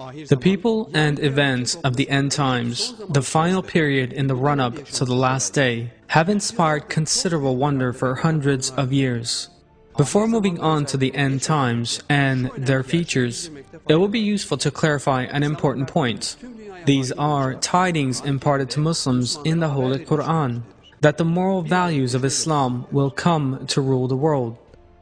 The people and events of the end times, the final period in the run-up to the last day, have inspired considerable wonder for hundreds of years. Before moving on to the end times and their features, it will be useful to clarify an important point. These are tidings imparted to Muslims in the Holy Quran, that the moral values of Islam will come to rule the world.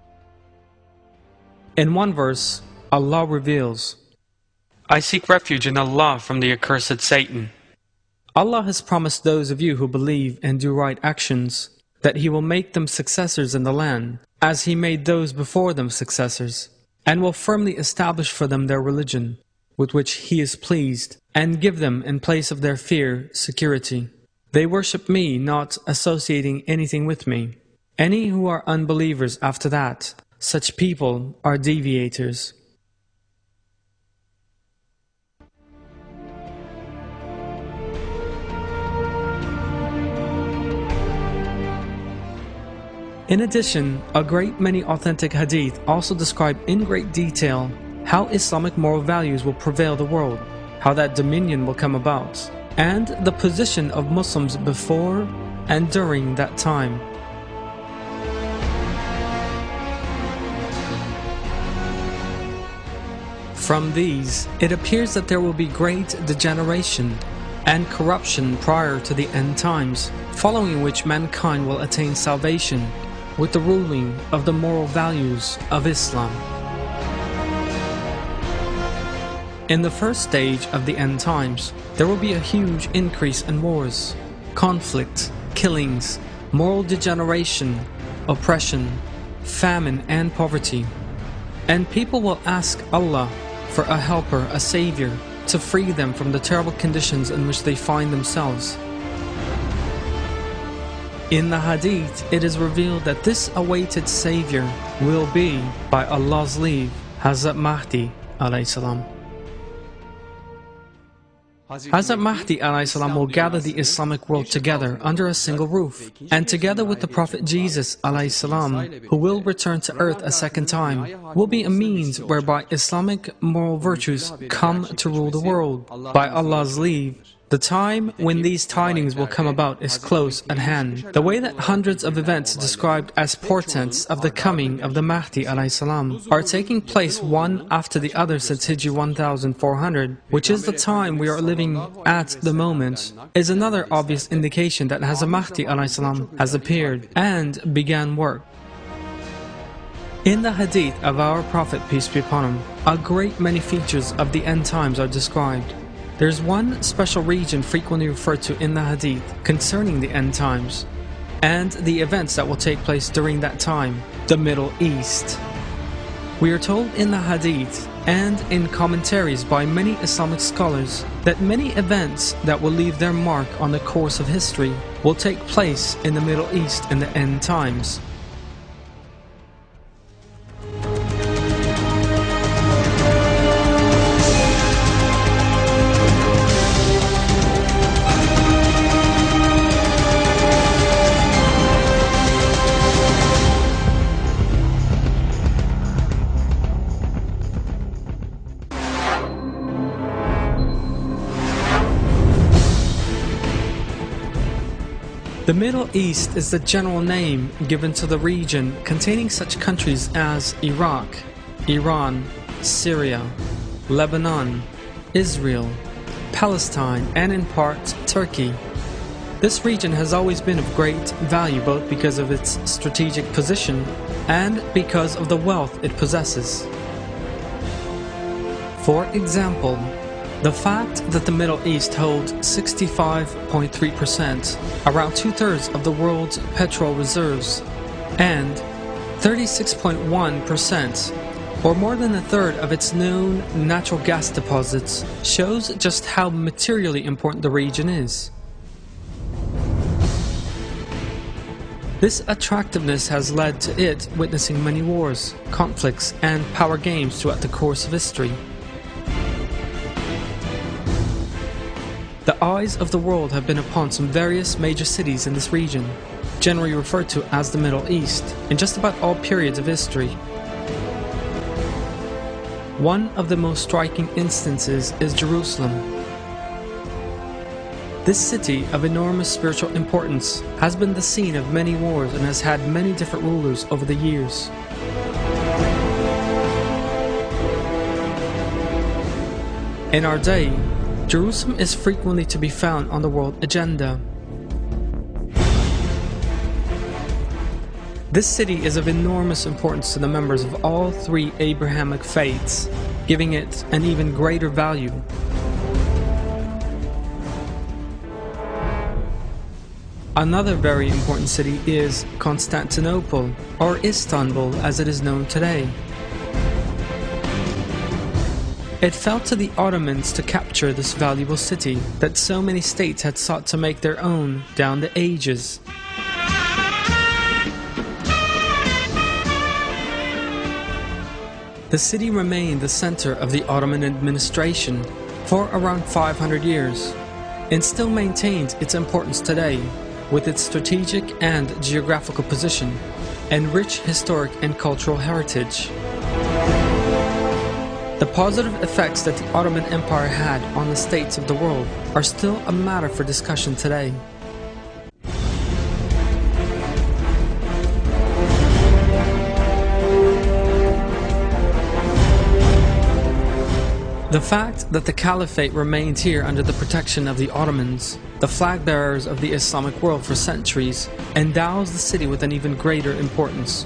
In one verse, Allah reveals, "I seek refuge in Allah from the accursed Satan." Allah has promised those of you who believe and do right actions that He will make them successors in the land, as He made those before them successors, and will firmly establish for them their religion, with which He is pleased, and give them in place of their fear security. They worship Me, not associating anything with Me. Any who are unbelievers after that, such people are deviators. In addition, a great many authentic hadith also describe in great detail how Islamic moral values will prevail the world, how that dominion will come about, and the position of Muslims before and during that time. From these, it appears that there will be great degeneration and corruption prior to the end times, following which mankind will attain salvation with the ruling of the moral values of Islam. In the first stage of the end times, there will be a huge increase in wars, conflict, killings, moral degeneration, oppression, famine and poverty. And people will ask Allah for a helper, a savior, to free them from the terrible conditions in which they find themselves. In the hadith, it is revealed that this awaited savior will be, by Allah's leave, Hazrat Mahdi alayhi salam. Hazrat Mahdi alayhi salam will gather the Islamic world together under a single roof, and together with the Prophet Jesus alayhi salam, who will return to earth a second time, will be a means whereby Islamic moral virtues come to rule the world. By Allah's leave, the time when these tidings will come about is close at hand. The way that hundreds of events described as portents of the coming of the Mahdi alayhi salam are taking place one after the other since Hijri 1400, which is the time we are living at the moment, is another obvious indication that Hazrat Mahdi alayhi salam has appeared and began work. In the hadith of our Prophet, peace be upon him, a great many features of the end times are described. There's one special region frequently referred to in the hadith concerning the end times and the events that will take place during that time, the Middle East. We are told in the hadith and in commentaries by many Islamic scholars that many events that will leave their mark on the course of history will take place in the Middle East in the end times. The Middle East is the general name given to the region containing such countries as Iraq, Iran, Syria, Lebanon, Israel, Palestine, and in part Turkey. This region has always been of great value both because of its strategic position and because of the wealth it possesses. For example, the fact that the Middle East holds 65.3%, around 2/3 of the world's petrol reserves, and 36.1%, or more than a third of its known natural gas deposits, shows just how materially important the region is. This attractiveness has led to it witnessing many wars, conflicts, and power games throughout the course of history. The eyes of the world have been upon some various major cities in this region, generally referred to as the Middle East, in just about all periods of history. One of the most striking instances is Jerusalem. This city of enormous spiritual importance has been the scene of many wars and has had many different rulers over the years. In our day, Jerusalem is frequently to be found on the world agenda. This city is of enormous importance to the members of all three Abrahamic faiths, giving it an even greater value. Another very important city is Constantinople, or Istanbul as it is known today. It fell to the Ottomans to capture this valuable city that so many states had sought to make their own down the ages. The city remained the center of the Ottoman administration for around 500 years and still maintains its importance today with its strategic and geographical position and rich historic and cultural heritage. The positive effects that the Ottoman Empire had on the states of the world are still a matter for discussion today. The fact that the Caliphate remained here under the protection of the Ottomans, the flag bearers of the Islamic world for centuries, endows the city with an even greater importance.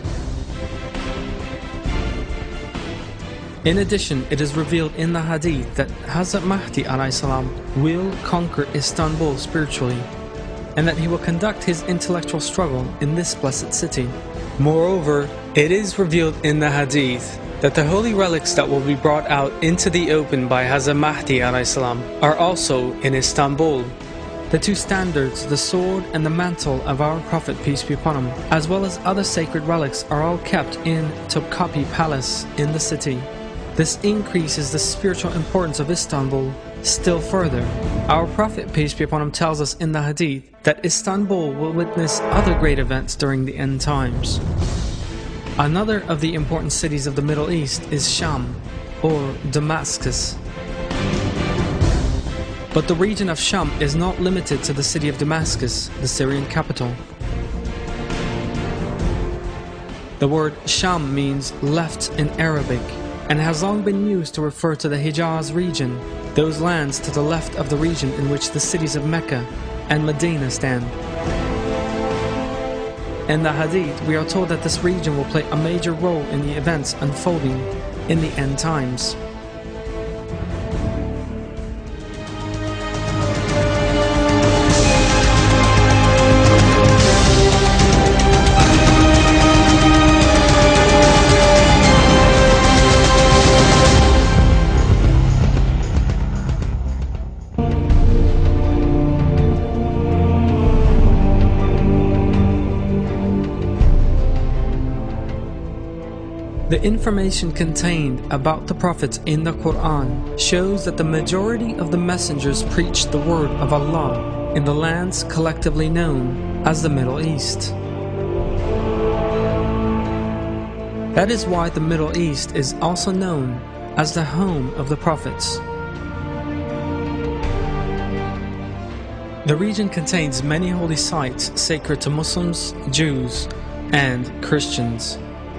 In addition, it is revealed in the Hadith that Hazrat Mahdi ﷺ will conquer Istanbul spiritually, and that he will conduct his intellectual struggle in this blessed city. Moreover, it is revealed in the Hadith that the holy relics that will be brought out into the open by Hazrat Mahdi ﷺ are also in Istanbul. The two standards, the sword and the mantle of our Prophet, peace be upon him, as well as other sacred relics, are all kept in Topkapi Palace in the city. This increases the spiritual importance of Istanbul still further. Our Prophet, peace be upon him, tells us in the Hadith that Istanbul will witness other great events during the end times. Another of the important cities of the Middle East is Sham, or Damascus. But the region of Sham is not limited to the city of Damascus, the Syrian capital. The word Sham means left in Arabic, and has long been used to refer to the Hijaz region, those lands to the left of the region in which the cities of Mecca and Medina stand. In the Hadith, we are told that this region will play a major role in the events unfolding in the end times. The information contained about the prophets in the Quran shows that the majority of the messengers preached the word of Allah in the lands collectively known as the Middle East. That is why the Middle East is also known as the home of the prophets. The region contains many holy sites sacred to Muslims, Jews, and Christians.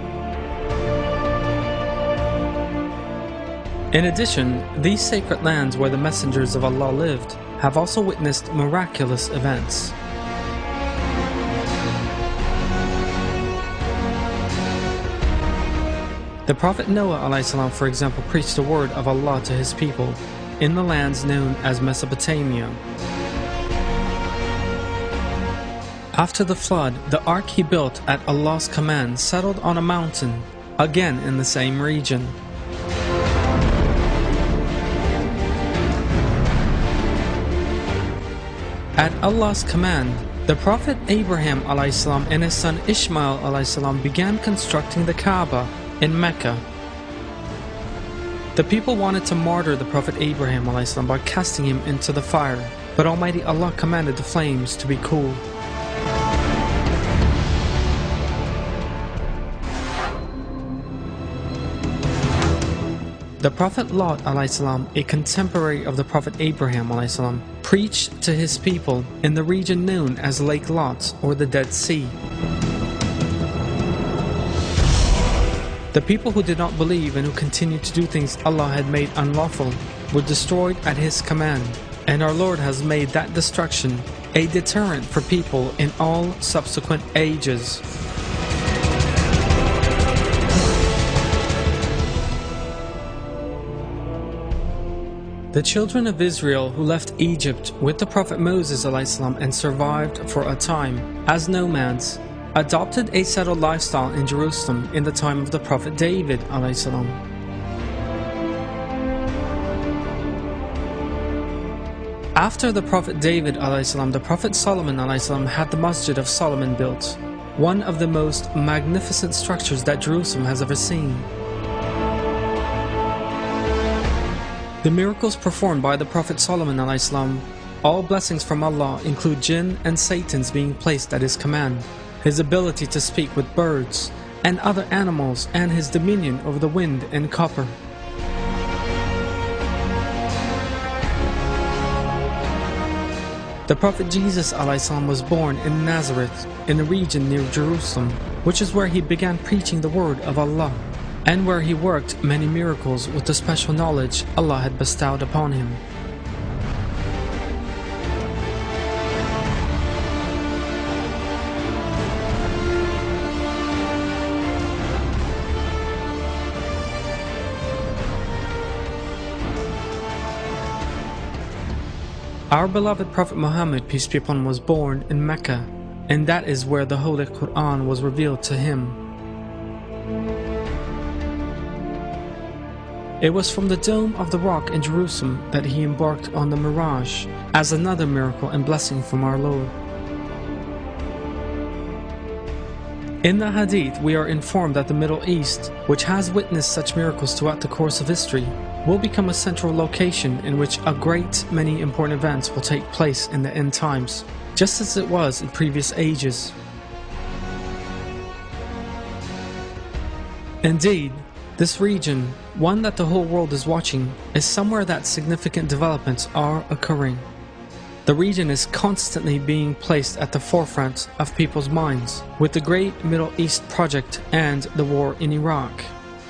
In addition, these sacred lands where the messengers of Allah lived have also witnessed miraculous events. The Prophet Noah ﷺ, for example, preached the word of Allah to his people in the lands known as Mesopotamia. After the flood, the ark he built at Allah's command settled on a mountain, again in the same region. At Allah's command, the Prophet Abraham ﷺ and his son Ishmael ﷺ began constructing the Kaaba in Mecca. The people wanted to martyr the Prophet Abraham ﷺ by casting him into the fire, but Almighty Allah commanded the flames to be cooled. The Prophet Lot ﷺ, a contemporary of the Prophet Abraham ﷺ, preached to his people in the region known as Lake Lot or the Dead Sea. The people who did not believe and who continued to do things Allah had made unlawful were destroyed at His command, and our Lord has made that destruction a deterrent for people in all subsequent ages. The children of Israel who left Egypt with the Prophet Moses ﷺ and survived for a time as nomads adopted a settled lifestyle in Jerusalem in the time of the Prophet David ﷺ. After the Prophet David ﷺ, the Prophet Solomon ﷺ had the Masjid of Solomon built, one of the most magnificent structures that Jerusalem has ever seen. The miracles performed by the Prophet Solomon ﷺ, all blessings from Allah, include jinn and satans being placed at his command, his ability to speak with birds and other animals, and his dominion over the wind and copper. The Prophet Jesus ﷺ was born in Nazareth, in a region near Jerusalem, which is where he began preaching the word of Allah, and where he worked many miracles with the special knowledge Allah had bestowed upon him. Our beloved Prophet Muhammad, peace be upon him, was born in Mecca, and that is where the Holy Quran was revealed to him. It was from the Dome of the Rock in Jerusalem that he embarked on the Miraj, as another miracle and blessing from our Lord. In the Hadith, we are informed that the Middle East, which has witnessed such miracles throughout the course of history, will become a central location in which a great many important events will take place in the end times, just as it was in previous ages. Indeed, this region, one that the whole world is watching, is somewhere that significant developments are occurring. The region is constantly being placed at the forefront of people's minds with the Great Middle East Project and the war in Iraq.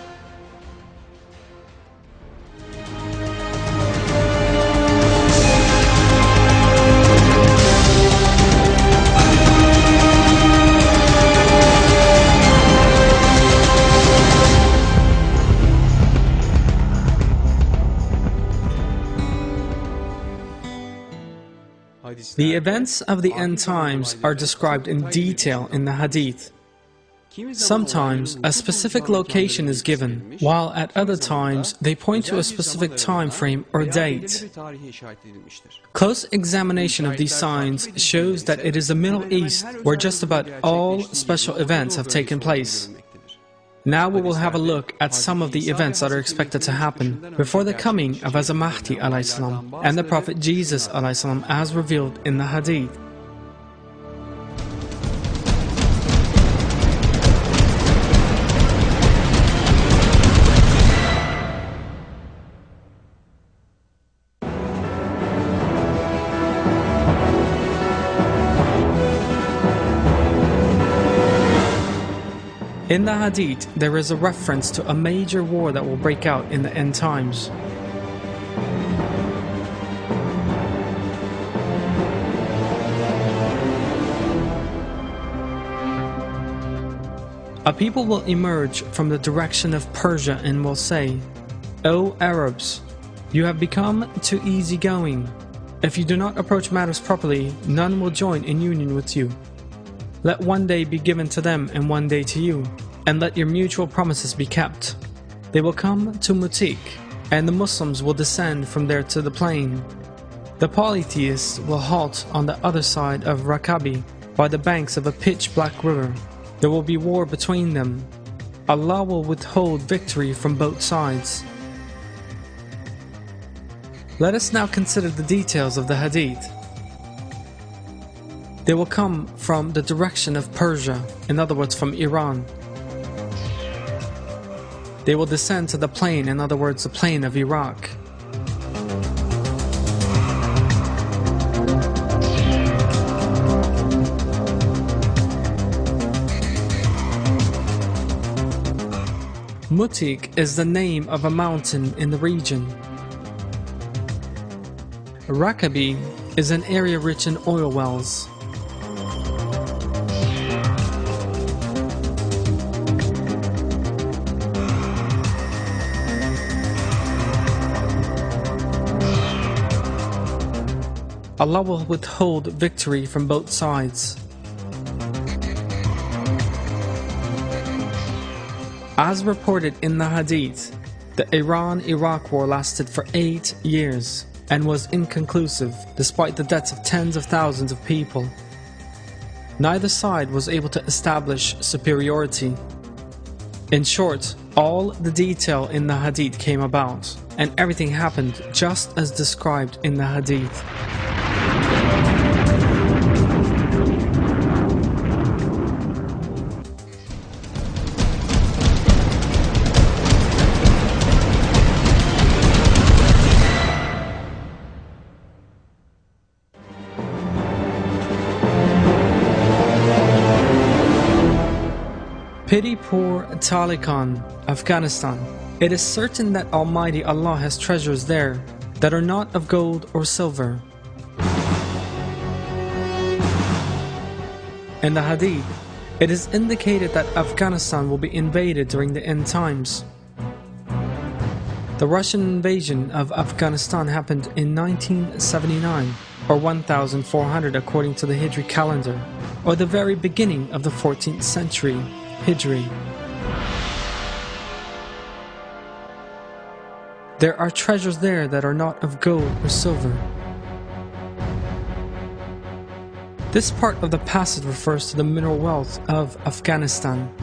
The events of the end times are described in detail in the Hadith. Sometimes a specific location is given, while at other times they point to a specific time frame or date. Close examination of these signs shows that it is the Middle East where just about all special events have taken place. Now we will have a look at some of the events that are expected to happen before the coming of Mahdi ﷺ and the Prophet Jesus ﷺ as revealed in the Hadith. In the Hadith, there is a reference to a major war that will break out in the end times. A people will emerge from the direction of Persia and will say, "O Arabs, you have become too easygoing. If you do not approach matters properly, none will join in union with you. Let one day be given to them and one day to you, and let your mutual promises be kept. They will come to Mutik, and the Muslims will descend from there to the plain. The polytheists will halt on the other side of Rakabi, by the banks of a pitch-black river. There will be war between them. Allah will withhold victory from both sides." Let us now consider the details of the Hadith. They will come from the direction of Persia, in other words from Iran. they will descend to the plain, in other words, the plain of Iraq. Mutik is the name of a mountain in the region. Rakabi is an area rich in oil wells. Allah will withhold victory from both sides. As reported in the Hadith, the Iran-Iraq war lasted for 8 years and was inconclusive despite the deaths of tens of thousands of people. Neither side was able to establish superiority. In short, all the detail in the Hadith came about, and everything happened just as described in the Hadith. Pity poor Taliban, Afghanistan. It is certain that Almighty Allah has treasures there that are not of gold or silver. In the Hadith, it is indicated that Afghanistan will be invaded during the end times. The Russian invasion of Afghanistan happened in 1979, or 1400 according to the Hijri calendar, or the very beginning of the 14th century. Hijri. There are treasures there that are not of gold or silver. This part of the passage refers to the mineral wealth of Afghanistan.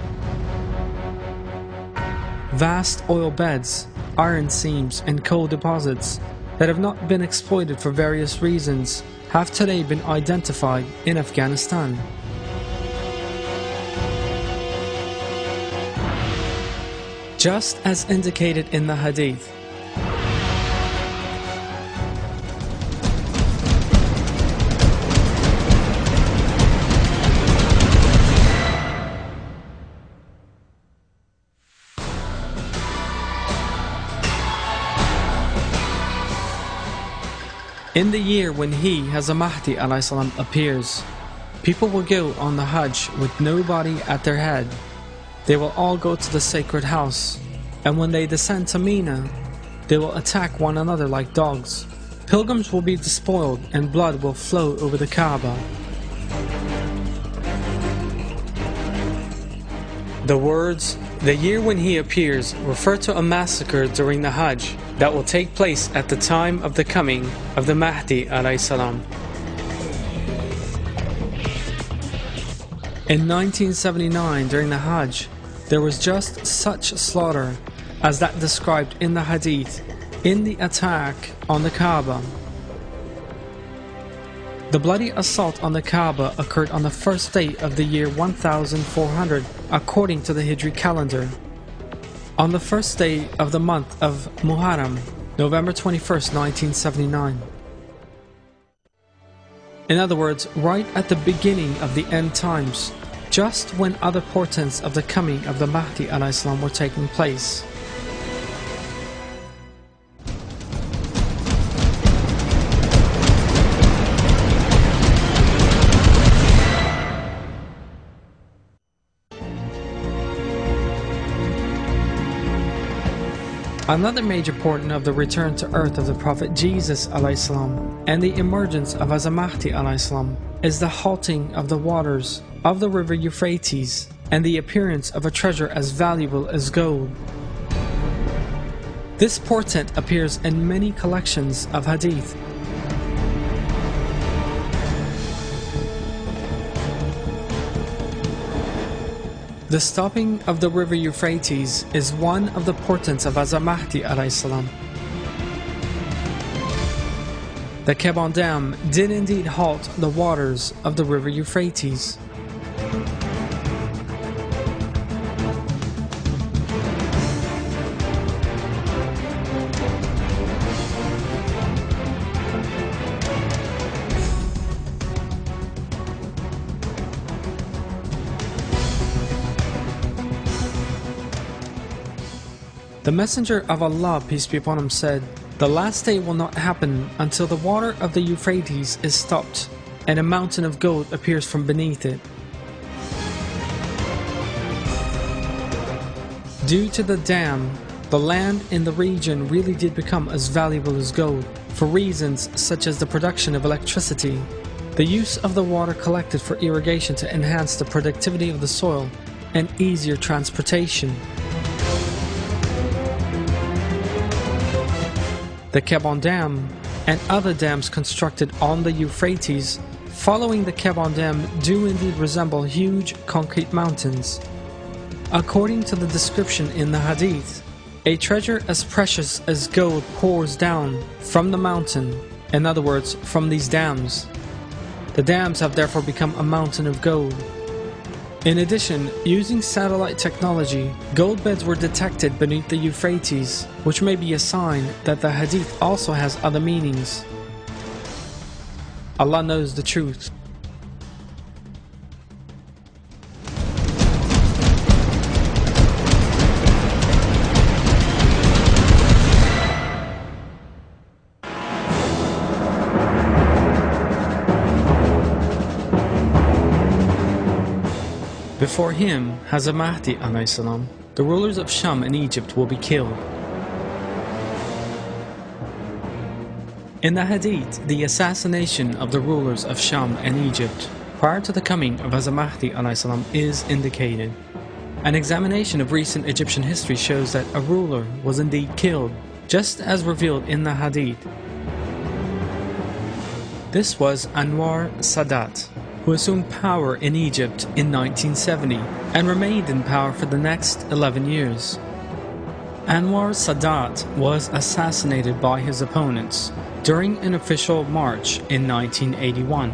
Vast oil beds, iron seams, and coal deposits that have not been exploited for various reasons have today been identified in Afghanistan. Just as indicated in the Hadith. In the year when he, Hazrat Mahdi ﷺ, appears, people will go on the Hajj with nobody at their head. They will all go to the sacred house, and when they descend to Mina, they will attack one another like dogs. Pilgrims will be despoiled and blood will flow over the Kaaba. The words, "the year when he appears," refer to a massacre during the Hajj that will take place at the time of the coming of the Mahdi ﷺ. In 1979, during the Hajj, there was just such slaughter as that described in the Hadith in the attack on the Kaaba. The bloody assault on the Kaaba occurred on the first day of the year 1400 according to the Hijri calendar, on the first day of the month of Muharram, November 21st, 1979. In other words, right at the beginning of the end times, just when other portents of the coming of the Mahdi ﷺ were taking place. Another major portent of the return to earth of the Prophet Jesus ﷺ and the emergence of Hazrat Mahdi ﷺ is the halting of the waters of the river Euphrates and the appearance of a treasure as valuable as gold. This portent appears in many collections of hadith. The stopping of the river Euphrates is one of the portents of Hazrat Mahdi ﷺ. The Keban Dam did indeed halt the waters of the river Euphrates. The Messenger of Allah, peace be upon him, said, "The last day will not happen until the water of the Euphrates is stopped and a mountain of gold appears from beneath it." Due to the dam, the land in the region really did become as valuable as gold, for reasons such as the production of electricity, the use of the water collected for irrigation to enhance the productivity of the soil, and easier transportation. The Kebon Dam and other dams constructed on the Euphrates following the Kebon Dam do indeed resemble huge concrete mountains. According to the description in the Hadith, a treasure as precious as gold pours down from the mountain, in other words, from these dams. The dams have therefore become a mountain of gold. In addition, using satellite technology, gold beds were detected beneath the Euphrates, which may be a sign that the Hadith also has other meanings. Allah knows the truth. Before him, Hazrat Mahdi ﷺ, the rulers of Sham and Egypt will be killed. In the Hadith, the assassination of the rulers of Sham and Egypt prior to the coming of Hazrat Mahdi ﷺ is indicated. An examination of recent Egyptian history shows that a ruler was indeed killed, just as revealed in the Hadith. This was Anwar Sadat, who assumed power in Egypt in 1970 and remained in power for the next 11 years. Anwar Sadat was assassinated by his opponents during an official march in 1981.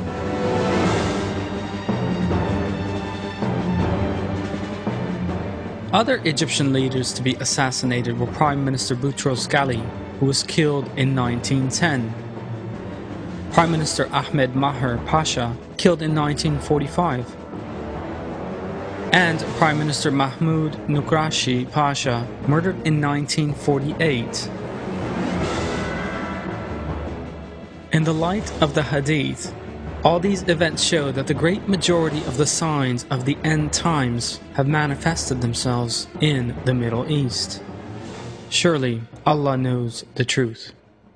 Other Egyptian leaders to be assassinated were Prime Minister Boutros Ghali, who was killed in 1910. Prime Minister Ahmed Maher Pasha, killed in 1945, and Prime Minister Mahmoud Nukrashi Pasha, murdered in 1948. In the light of the Hadith, all these events show that the great majority of the signs of the end times have manifested themselves in the Middle East. Surely Allah knows the truth.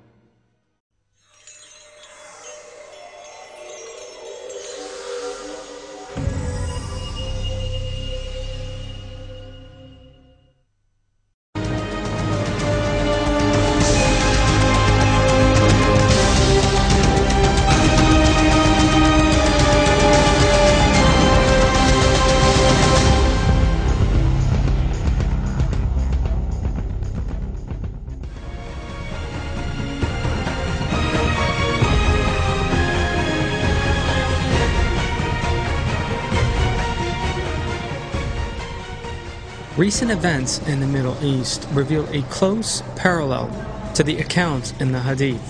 Recent events in the Middle East reveal a close parallel to the accounts in the Hadith.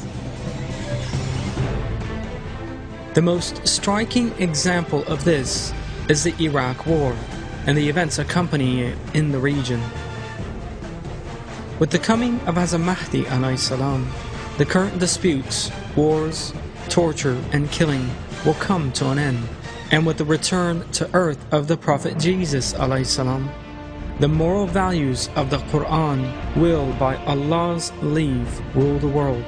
The most striking example of this is the Iraq War and the events accompanying it in the region. With the coming of Hazrat Mahdi ﷺ, the current disputes, wars, torture, and killing will come to an end, and with the return to earth of the Prophet Jesus ﷺ, the moral values of the Quran will, by Allah's leave, rule the world.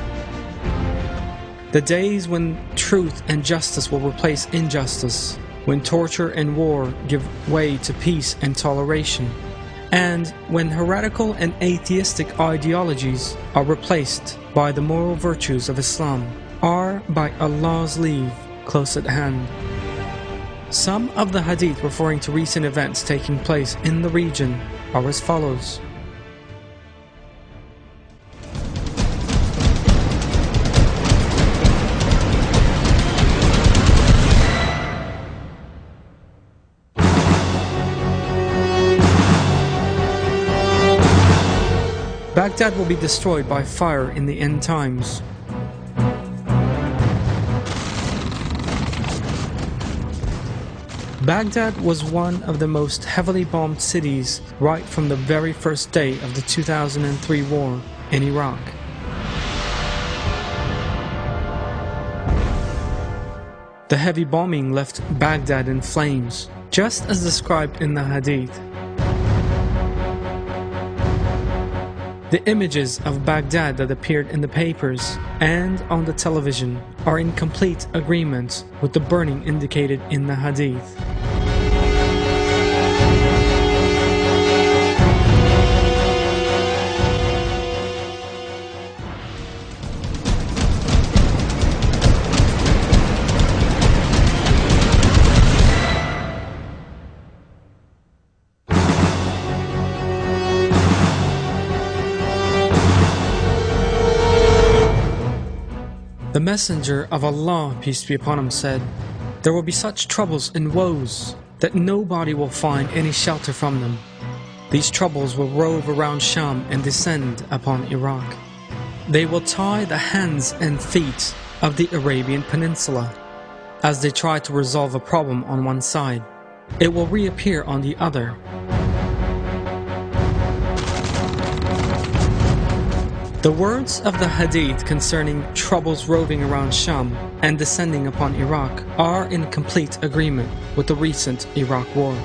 The days when truth and justice will replace injustice, when torture and war give way to peace and toleration, and when heretical and atheistic ideologies are replaced by the moral virtues of Islam, are, by Allah's leave, close at hand. Some of the Hadith referring to recent events taking place in the region are as follows. Baghdad will be destroyed by fire in the end times. Baghdad was one of the most heavily bombed cities right from the very first day of the 2003 war in Iraq. The heavy bombing left Baghdad in flames, just as described in the Hadith. The images of Baghdad that appeared in the papers and on the television are in complete agreement with the burning indicated in the Hadith. The Messenger of Allah, peace be upon him, said, "There will be such troubles and woes that nobody will find any shelter from them. These troubles will rove around Sham and descend upon Iraq. They will tie the hands and feet of the Arabian Peninsula. As they try to resolve a problem on one side, it will reappear on the other. The words of the Hadith concerning troubles roving around Sham and descending upon Iraq are in complete agreement with the recent Iraq war.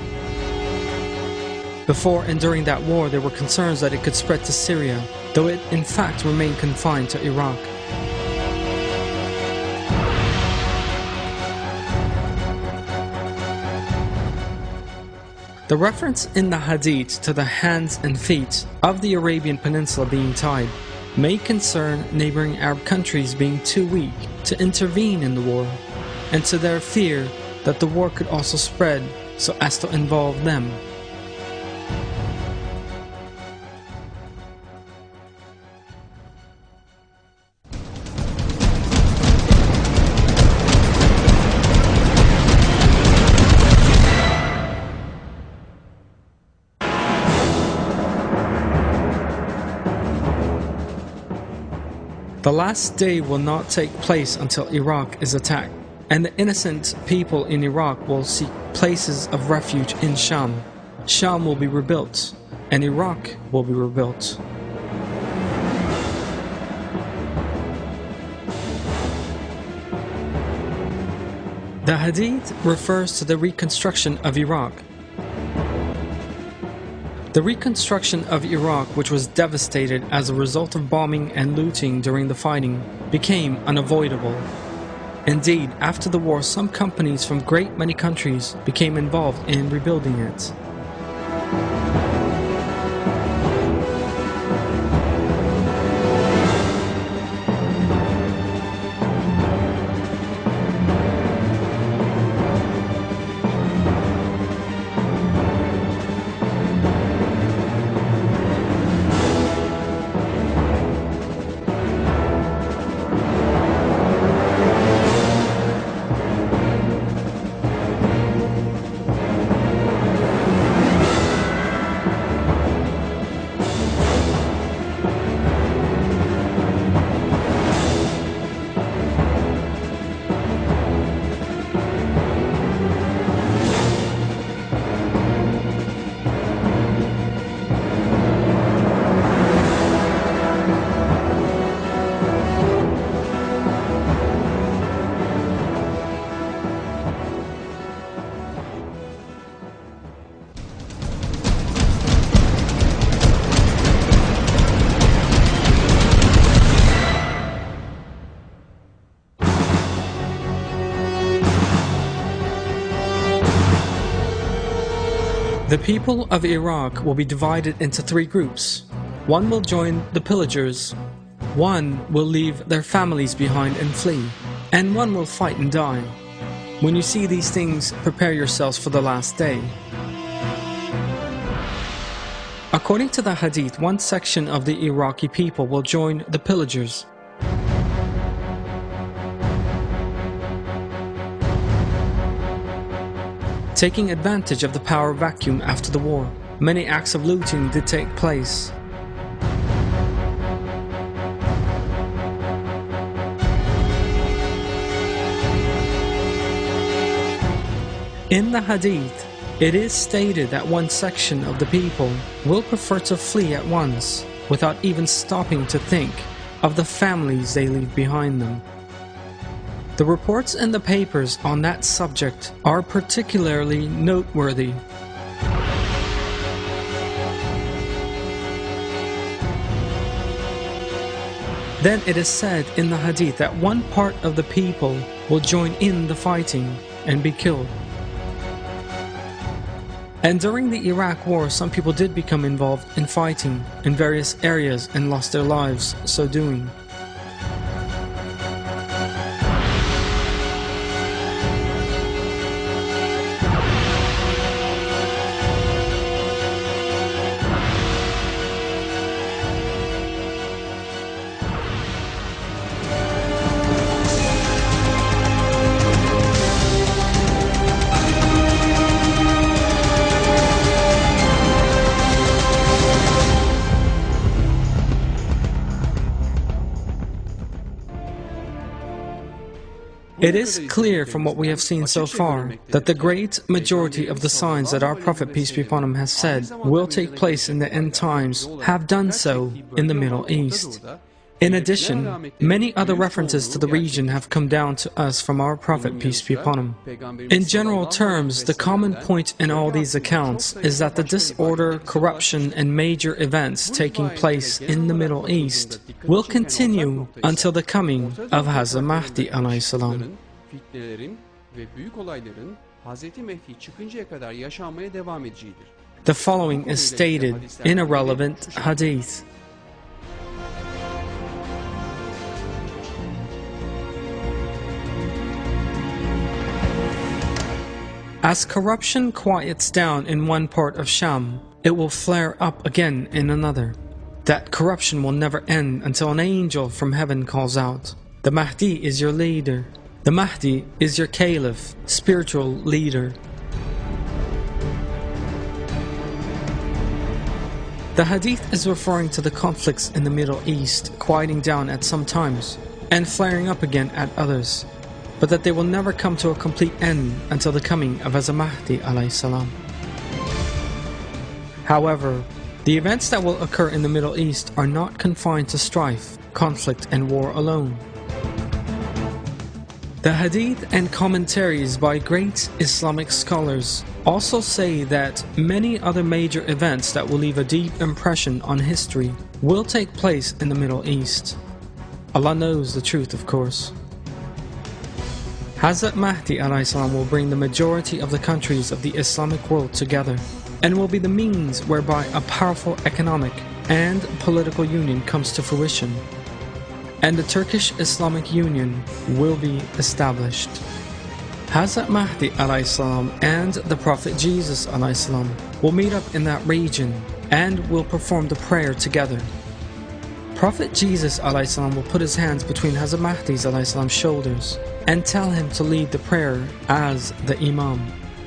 Before and during that war, there were concerns that it could spread to Syria, though it in fact remained confined to Iraq. The reference in the Hadith to the hands and feet of the Arabian Peninsula being tied may concern neighboring Arab countries being too weak to intervene in the war, and to their fear that the war could also spread so as to involve them. The last day will not take place until Iraq is attacked, and the innocent people in Iraq will seek places of refuge in Sham. Sham will be rebuilt, and Iraq will be rebuilt. The Hadith refers to the reconstruction of Iraq. The reconstruction of Iraq, which was devastated as a result of bombing and looting during the fighting, became unavoidable. Indeed, after the war, some companies from great many countries became involved in rebuilding it. The people of Iraq will be divided into three groups. One will join the pillagers, one will leave their families behind and flee, and one will fight and die. When you see these things, prepare yourselves for the last day. According to the Hadith, one section of the Iraqi people will join the pillagers. Taking advantage of the power vacuum after the war, many acts of looting did take place. In the Hadith, it is stated that one section of the people will prefer to flee at once, without even stopping to think of the families they leave behind them. The reports in the papers on that subject are particularly noteworthy. Then it is said in the Hadith that one part of the people will join in the fighting and be killed. And during the Iraq War, some people did become involved in fighting in various areas and lost their lives so doing. It is clear from what we have seen so far that the great majority of the signs that our Prophet, peace be upon him, has said will take place in the end times have done so in the Middle East. In addition, many other references to the region have come down to us from our Prophet, peace be upon him. In general terms, the common point in all these accounts is that the disorder, corruption, and major events taking place in the Middle East will continue until the coming of Hazrat Mahdi alayhi salam. The following is stated in a relevant hadith. As corruption quiets down in one part of Sham, it will flare up again in another. That corruption will never end until an angel from heaven calls out, "The Mahdi is your leader. The Mahdi is your caliph, spiritual leader." The hadith is referring to the conflicts in the Middle East quieting down at some times and flaring up again at others, but that they will never come to a complete end until the coming of Hazrat Mahdi alayhi salam. However, the events that will occur in the Middle East are not confined to strife, conflict, and war alone. The hadith and commentaries by great Islamic scholars also say that many other major events that will leave a deep impression on history will take place in the Middle East. Allah knows the truth, of course. Hazrat Mahdi alayhi salam will bring the majority of the countries of the Islamic world together and will be the means whereby a powerful economic and political union comes to fruition, and the Turkish Islamic Union will be established. Hazrat Mahdi alayhi salam and the Prophet Jesus alayhi salam will meet up in that region and will perform the prayer together. Prophet Jesus alayhi salam will put his hands between Hazrat Mahdi's alayhi salam's shoulders and tell him to lead the prayer as the Imam.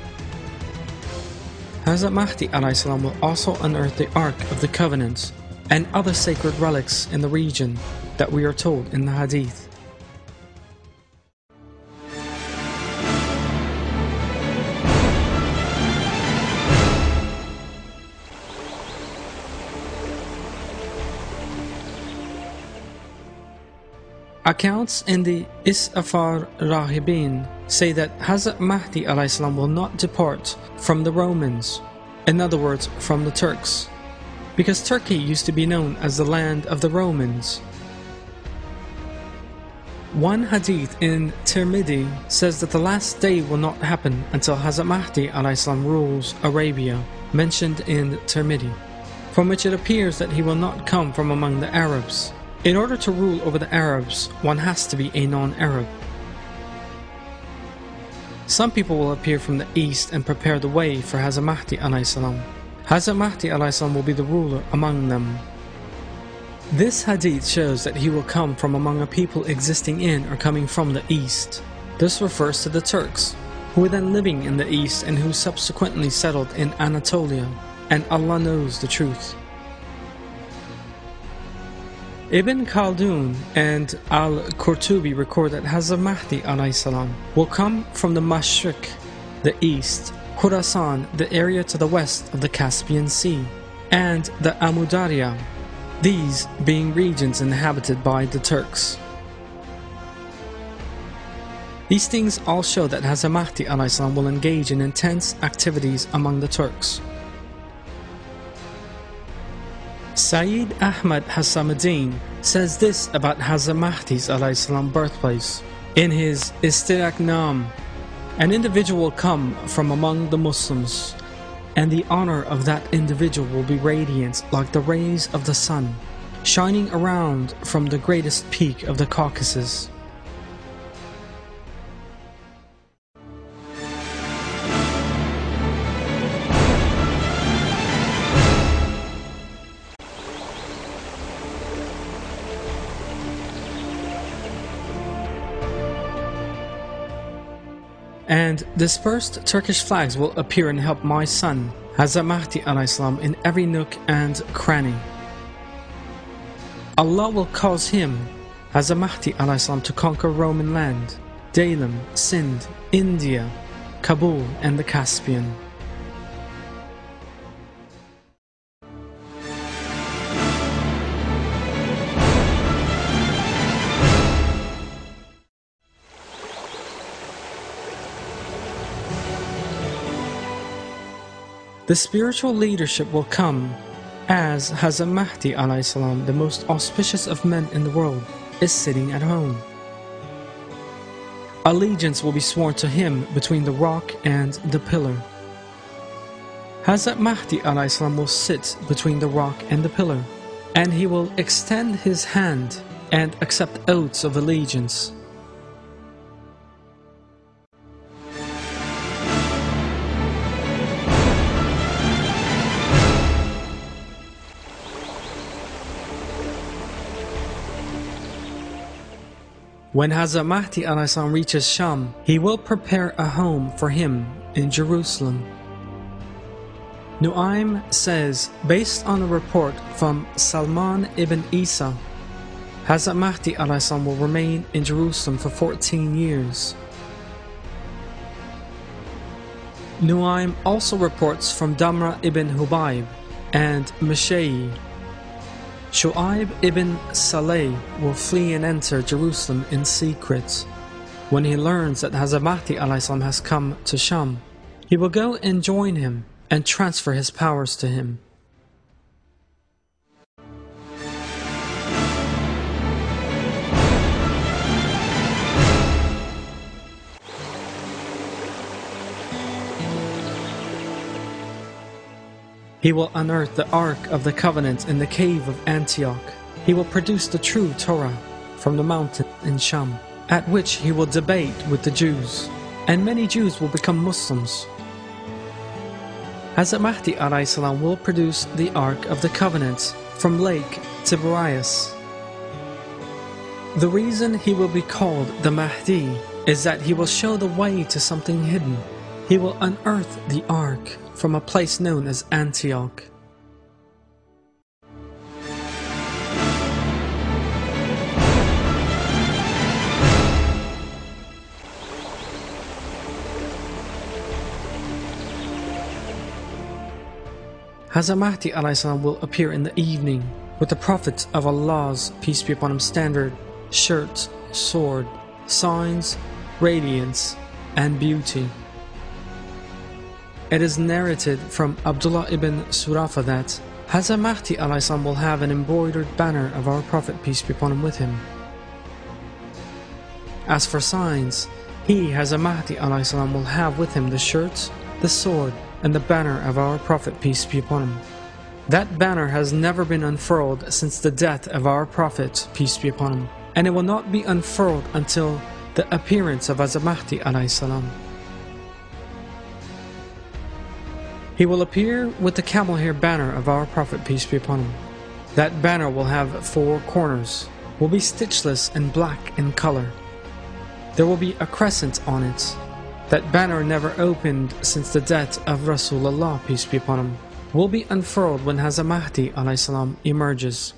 Hazrat Mahdi alayhi salam will also unearth the Ark of the Covenant and other sacred relics in the region that we are told in the Hadith. Accounts in the Isafar Rahibin say that Hazrat Mahdi alayhi salam will not depart from the Romans, in other words from the Turks, because Turkey used to be known as the land of the Romans. One hadith in Tirmidhi says that the last day will not happen until Hazrat Mahdi alayhi salam rules Arabia, mentioned in Tirmidhi, from which it appears that he will not come from among the Arabs. In order to rule over the Arabs, one has to be a non-Arab. Some people will appear from the east and prepare the way for Hazrat Mahdi alayhi salam. Hazrat Mahdi alayhi salam will be the ruler among them. This hadith shows that he will come from among a people existing in or coming from the east. This refers to the Turks, who were then living in the east and who subsequently settled in Anatolia, and Allah knows the truth. Ibn Khaldun and Al-Qurtubi record that Hazrat Mahdi alayhi salam will come from the Mashriq, the east, Khurasan, the area to the west of the Caspian Sea, and the Amudarya, these being regions inhabited by the Turks. These things all show that Hazrat Mahdi ﷺ will engage in intense activities among the Turks. Sayyid Ahmad Hasamuddin says this about Hazrat Mahdi's ﷺ birthplace. In his Istiraq-Nam, an individual will come from among the Muslims, and the honor of that individual will be radiant like the rays of the sun, shining around from the greatest peak of the Caucasus. And dispersed Turkish flags will appear and help my son, Hazrat Mahdi ﷺ, in every nook and cranny. Allah will cause him, Hazrat Mahdi ﷺ, to conquer Roman land, Dalam, Sindh, India, Kabul, and the Caspian. The spiritual leadership will come as Hazrat Mahdi ﷺ, the most auspicious of men in the world, is sitting at home. Allegiance will be sworn to him between the rock and the pillar. Hazrat Mahdi ﷺ will sit between the rock and the pillar, and he will extend his hand and accept oaths of allegiance. When Hazrat Mahdi ﷺ reaches Sham, he will prepare a home for him in Jerusalem. Nu'aym says, based on a report from Salman ibn Isa, Hazrat Mahdi ﷺ will remain in Jerusalem for 14 years. Nu'aym also reports from Damra ibn Hubayb and Mashayyi. Shu'aib ibn Saleh will flee and enter Jerusalem in secret. When he learns that Hazrat Mahdi ﷺ has come to Sham, he will go and join him and transfer his powers to him. He will unearth the Ark of the Covenant in the cave of Antioch. He will produce the true Torah from the mountain in Sham, at which he will debate with the Jews, and many Jews will become Muslims. Hazrat Mahdi ﷺ will produce the Ark of the Covenant from Lake Tiberias. The reason he will be called the Mahdi is that he will show the way to something hidden. He will unearth the Ark from a place known as Antioch. Hazrat Mahdi ﷺ will appear in the evening with the Prophet of Allah's, peace be upon him, standard, shirt, sword, signs, radiance, and beauty. It is narrated from Abdullah ibn Surafa that Hazrat Mahdi ﷺ will have an embroidered banner of our Prophet, peace be upon him, with him. As for signs, he, Hazrat Mahdi ﷺ, will have with him the shirt, the sword, and the banner of our Prophet, peace be upon him. That banner has never been unfurled since the death of our Prophet, peace be upon him, and it will not be unfurled until the appearance of Hazrat Mahdi ﷺ. He will appear with the camel hair banner of our Prophet, peace be upon him. That banner will have 4 corners, will be stitchless and black in color. There will be a crescent on it. That banner never opened since the death of Rasulullah, peace be upon him, will be unfurled when Hazrat Mahdi ﷺ emerges.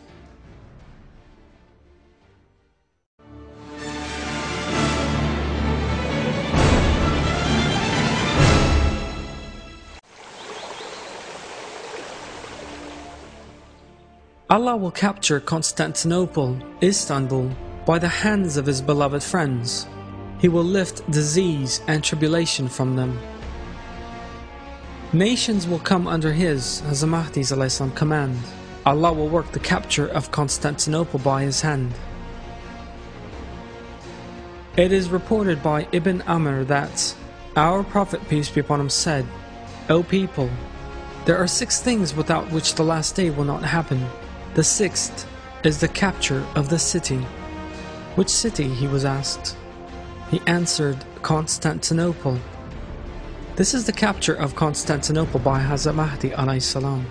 Allah will capture Constantinople, Istanbul, by the hands of His beloved friends. He will lift disease and tribulation from them. Nations will come under His, Hazrat Mahdi's command. Allah will work the capture of Constantinople by His hand. It is reported by Ibn Amr that our Prophet, peace be upon him, said, "O people, there are 6 things without which the last day will not happen. The 6th is the capture of the city." Which city, he was asked. He answered, Constantinople. This is the capture of Constantinople by Hazrat Mahdi alayhi salam.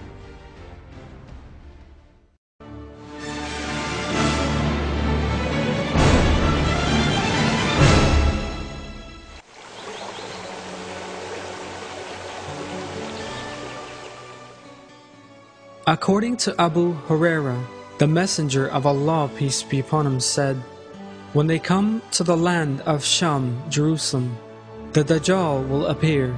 According to Abu Huraira, the Messenger of Allah, peace be upon him, said, "When they come to the land of Sham, Jerusalem, the Dajjal will appear.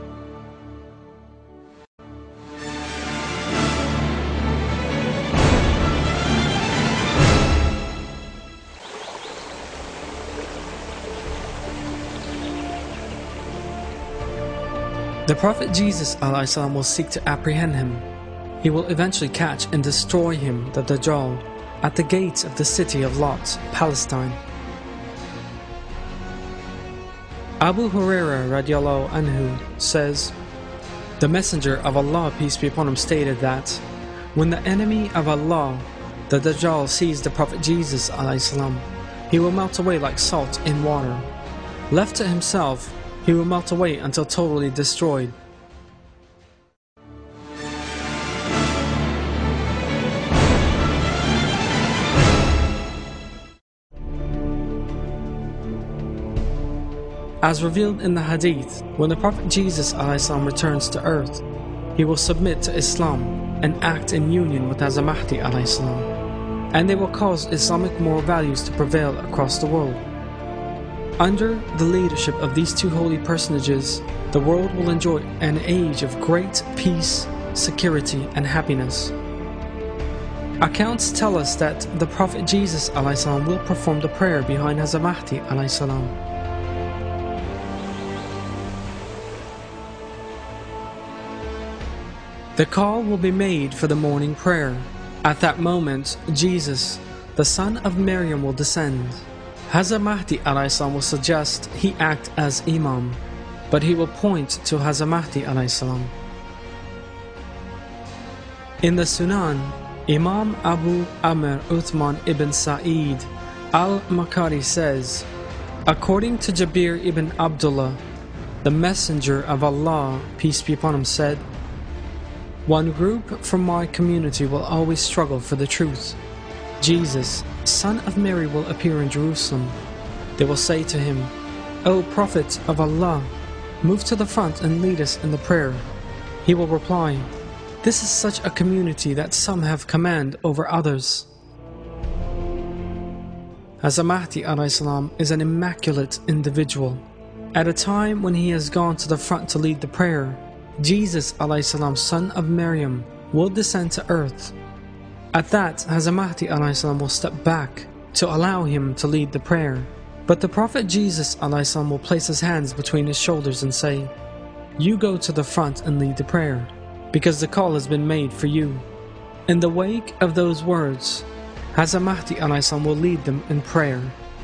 The Prophet Jesus ﷺ will seek to apprehend him. He will eventually catch and destroy him, the Dajjal, at the gates of the city of Lot, Palestine. Abu Huraira radiallahu anhu says, "The Messenger of Allah, peace be upon him, stated that when the enemy of Allah, the Dajjal, sees the Prophet Jesus ﷺ, he will melt away like salt in water. Left to himself, he will melt away until totally destroyed." As revealed in the Hadith, when the Prophet Jesus ﷺ returns to earth, he will submit to Islam and act in union with Hazrat Mahdi ﷺ, and they will cause Islamic moral values to prevail across the world. Under the leadership of these 2 holy personages, the world will enjoy an age of great peace, security, and happiness. Accounts tell us that the Prophet Jesus ﷺ will perform the prayer behind Hazrat Mahdi ﷺ. The call will be made for the morning prayer. At that moment, Jesus, the son of Maryam, will descend. Hazrat Mahdi ﷺ will suggest he act as Imam, but he will point to Hazrat Mahdi ﷺ. In the Sunan, Imam Abu Amr Uthman ibn Sa'id al-Makari says, according to Jabir ibn Abdullah, the Messenger of Allah, peace be upon him, said, "One group from my community will always struggle for the truth. Jesus, son of Mary, will appear in Jerusalem. They will say to him, 'O Prophet of Allah, move to the front and lead us in the prayer.' He will reply, 'This is such a community that some have command over others.'" Hazrat Mahdi ﷺ is an immaculate individual. At a time when he has gone to the front to lead the prayer, Jesus ﷺ, son of Maryam, will descend to earth. At that, Hazrat Mahdi ﷺ will step back to allow him to lead the prayer. But the Prophet Jesus ﷺ will place his hands between his shoulders and say, "You go to the front and lead the prayer, because the call has been made for you." In the wake of those words, Hazrat Mahdi ﷺ will lead them in prayer.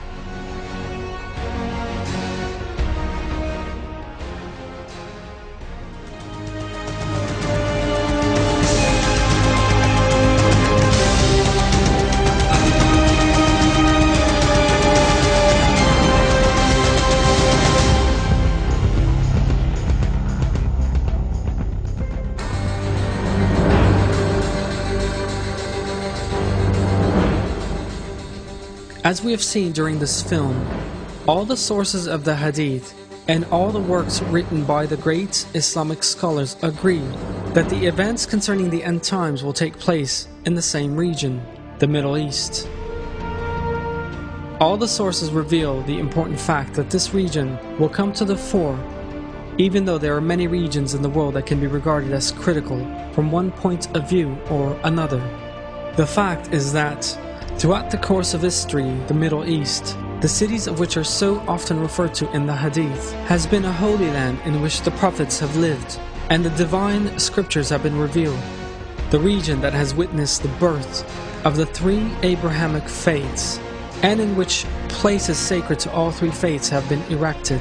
As we have seen during this film, all the sources of the Hadith and all the works written by the great Islamic scholars agree that the events concerning the end times will take place in the same region, the Middle East. All the sources reveal the important fact that this region will come to the fore, even though there are many regions in the world that can be regarded as critical from one point of view or another. The fact is that, throughout the course of history, the Middle East, the cities of which are so often referred to in the Hadith, has been a holy land in which the prophets have lived, and the divine scriptures have been revealed. The region that has witnessed the birth of the three Abrahamic faiths, and in which places sacred to all three faiths have been erected.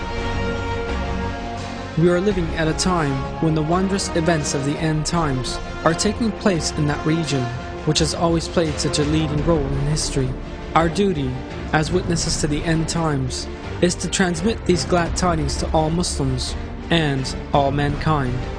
We are living at a time when the wondrous events of the end times are taking place in that region, which has always played such a leading role in history. Our duty, as witnesses to the end times, is to transmit these glad tidings to all Muslims and all mankind.